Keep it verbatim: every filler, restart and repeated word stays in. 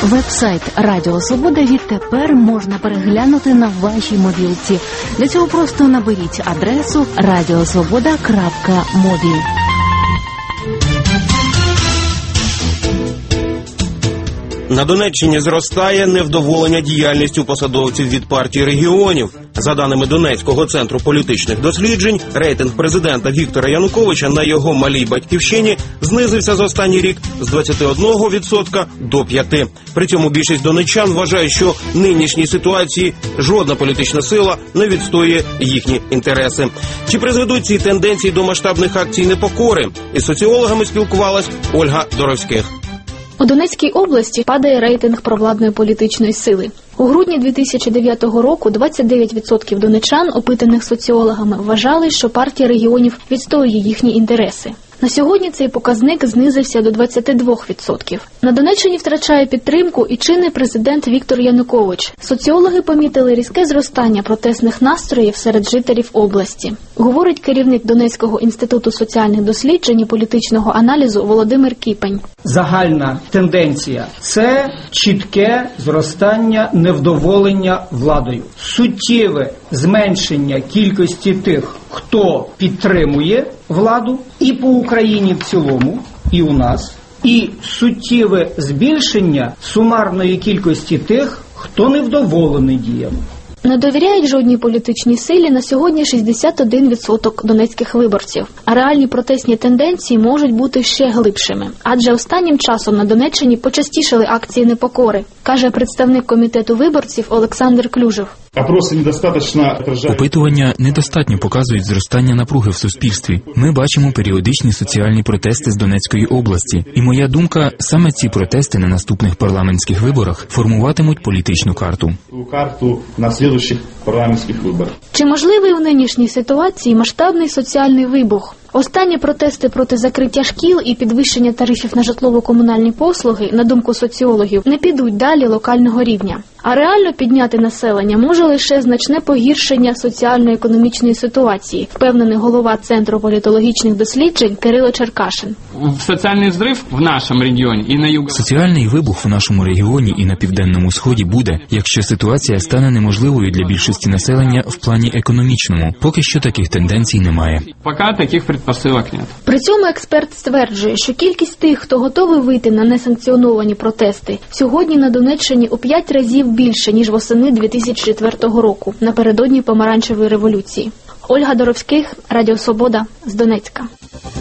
Веб-сайт Радіо Свобода відтепер можна переглянути на вашій мобілці. Для цього просто наберіть адресу радіосвобода крапка мобі. На Донеччині зростає невдоволення діяльністю посадовців від партії регіонів. За даними Донецького центру політичних досліджень, рейтинг президента Віктора Януковича на його малій батьківщині знизився за останній рік з двадцяти одного відсотка до п'яти відсотків. При цьому більшість донеччан вважає, що в нинішній ситуації жодна політична сила не відстоює їхні інтереси. Чи призведуть ці тенденції до масштабних акцій непокори? Із соціологами спілкувалась Ольга Доровських. У Донецькій області падає рейтинг провладної політичної сили. У грудні дві тисячі дев'ятого року двадцять дев'ять відсотків донеччан, опитаних соціологами, вважали, що партія регіонів відстоює їхні інтереси. На сьогодні цей показник знизився до двадцяти двох відсотків. На Донеччині втрачає підтримку і чинний президент Віктор Янукович. Соціологи помітили різке зростання протестних настроїв серед жителів області. Говорить керівник Донецького інституту соціальних досліджень і політичного аналізу Володимир Кіпень. Загальна тенденція – це чітке зростання невдоволення владою. Суттєве зменшення кількості тих, хто підтримує владу, і по Україні в цілому, і у нас, і суттєве збільшення сумарної кількості тих, хто невдоволений діями. Не довіряють жодній політичній силі на сьогодні шістдесят один відсоток донецьких виборців. А реальні протестні тенденції можуть бути ще глибшими. Адже останнім часом на Донеччині почастішали акції непокори, каже представник комітету виборців Олександр Клюжев. Опитування недостатньо показують зростання напруги в суспільстві. Ми бачимо періодичні соціальні протести з Донецької області. І моя думка, саме ці протести на наступних парламентських виборах формуватимуть політичну карту. Карту наступних парламентських виборів. Чи можливий у нинішній ситуації масштабний соціальний вибух? Останні протести проти закриття шкіл і підвищення тарифів на житлово-комунальні послуги, на думку соціологів, не підуть далі локального рівня. А реально підняти населення може лише значне погіршення соціально-економічної ситуації, впевнений голова Центру політологічних досліджень Кирило Черкашин. Соціальний зрив в нашому регіоні і на югу. Соціальний вибух в нашому регіоні і на Південному Сході буде, якщо ситуація стане неможливою для більшості населення в плані економічному. Поки що таких тенденцій немає. Поки таких предпосилок нет. При цьому експерт стверджує, що кількість тих, хто готовий вийти на несанкціоновані протести, сьогодні на Донеччині у п'ять разів більше, ніж восени дві тисячі четвертого року, напередодні помаранчевої революції. Ольга Доровських, Радіо Свобода, з Донецька.